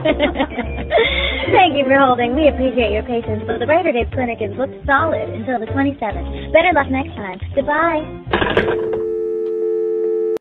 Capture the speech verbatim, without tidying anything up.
Thank you for holding. We appreciate your patience, but the Brighter Days Clinic is booked solid until the twenty-seventh. Better luck next time. Goodbye.